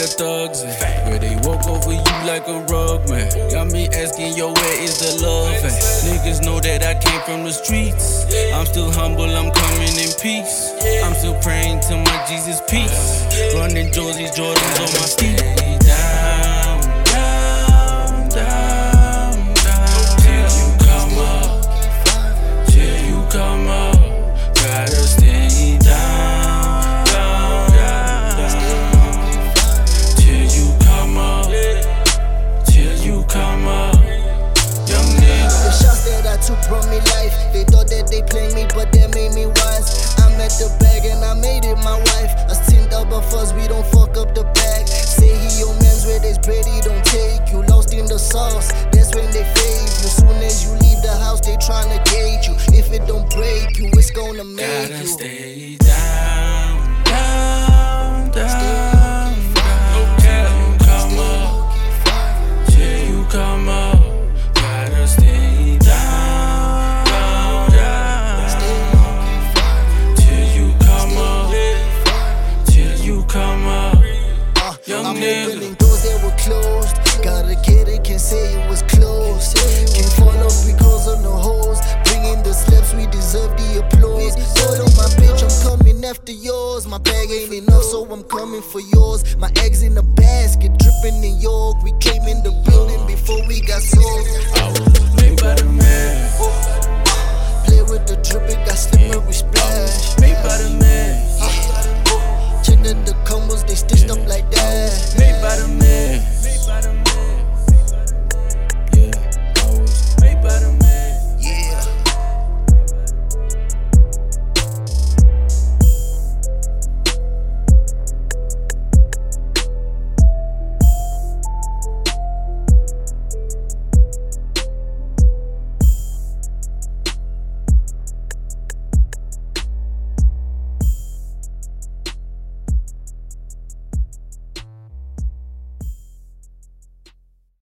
thugs at? Where they walk over you like a rug, man. Got me asking, yo, where is the love at? Niggas know that I came from the streets. I'm still humble, I'm coming in peace. I'm still praying to my Jesus peace. Running Jordans on my feet. Down, down, down, down. Till you come up, till you come up. Gotta stay down, down, down. Till you come up, till you come up. Young nigga. The shots that I took brought me life. They thought that they played me, but they made me wise. I'm at the bag and I made it my wife. Us teamed up but first we don't fuck up the bag. Say he your man's where there's bread he don't take. You lost in the sauce, that's when they fade you. Soon as you leave the house they tryna gauge you. If it don't break you, it's gonna make Gotta you. stay down, down, down, down. Till you come up, till you come up. Gotta stay down, down, down. Till you come up, till you come up. Young I'm nigga. opening doors that were closed. Gotta get it, can't say it was close. Can't fall off because of no hoes. Bringing the slaps, we deserve the applause. Told on my bitch, I'm coming after yours. My bag ain't enough, so I'm coming for yours. My